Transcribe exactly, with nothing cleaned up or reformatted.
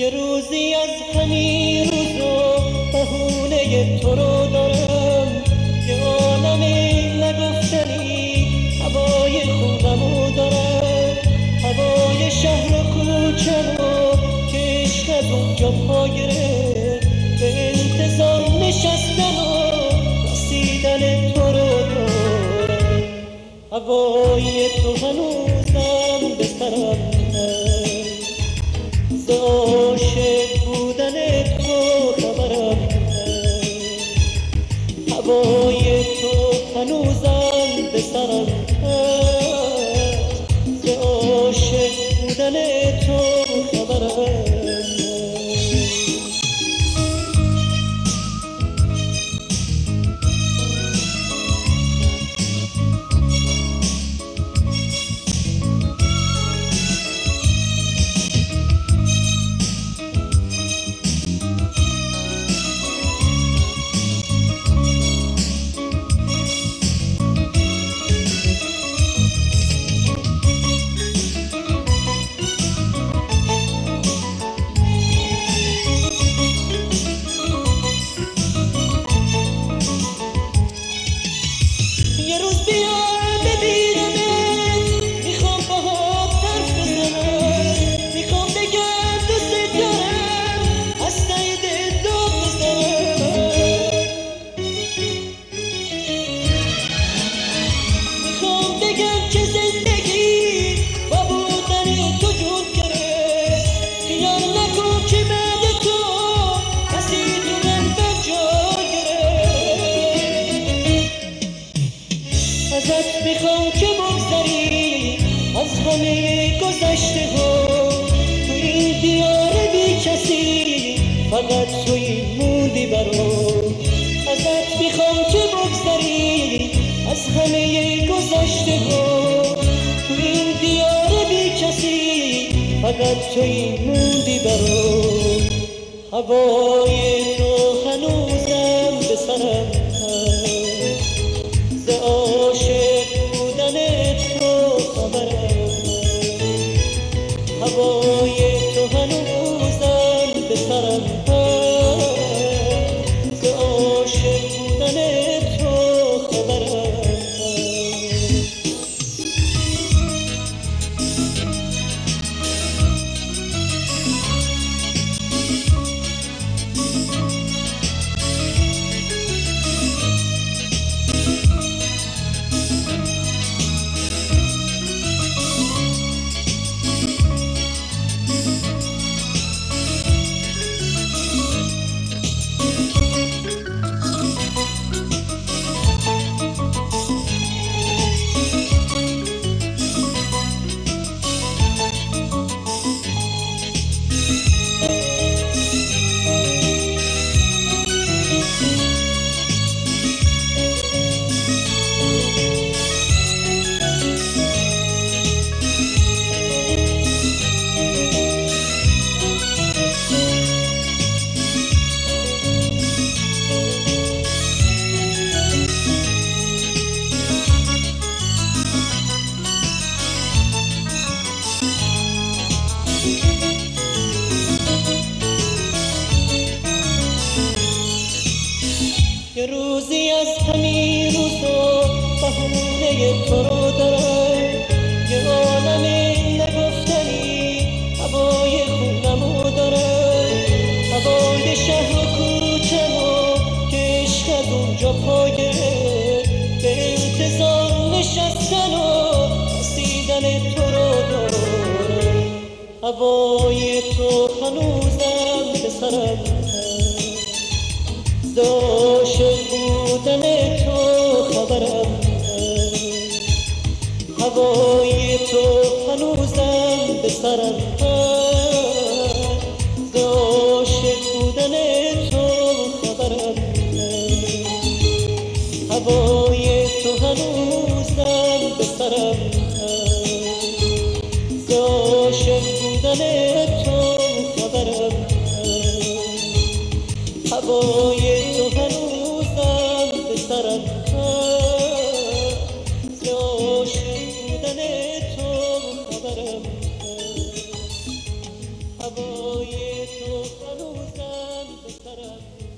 یه روزی از همین روزا بهونه تو رو دارم، یه عالمی نگفتنی هوای خونمو دارم، هوای شهر و کوچمو که عشق از اونجا پا گرفت، به انتظار نشستن و رسیدن تو رو دارم. هوای تو هنوزم به سرم هست، ز عاشق بودن تو خبرم هست. هوای تو هنوزم به سرم هست، ز عاشق بودن تو خبرم هست. یه روز بیا ببینمت، میخوام باهات حرف بزنم، میخوام بگم دوست دارم، از ته دل داد بزنم. میخوام بگم که زندگی با بودن تو جون گرفت، خیال نکن که بعد تو کسی تو قلبم جا گرفت. ازت میخوام که بگذری از همه گذشته ها، تو این دیار بی کسی فقط توی موندی برام. ازت میخوام که بگذری از همه گذشته ها، تو این دیار بی کسی فقط توی موندی برام. هوای تو هنوزم به سرم هست، ز عاشق بودن تو خبرم هست. هوای تو هنوزم به سرم هست، ز عاشق بودن تو خبرم هست. یه روزی از همین روزا بهونه تو رو دارم، یه عالمی نگفتنی هوای خونمو دارم، هوای شهر و کوچمو که عشق از اونجا پا گرفت، به انتظار نشستن و رسیدن تو رو دارم. هوای تو هنوزم به سرم هست، ز عاشق بودن تو خبرم هست. هوای تو هنوزم به سرم هست، ز عاشق بودن تو خبرم هست. هوای تو هنوزم به سرم هست، ز عاشق بودن تو خبرم هست. هوای تو هنوزم به سرم هست، ز عاشق بودن تو خبرم هست. هوای تو هنوزم به سرم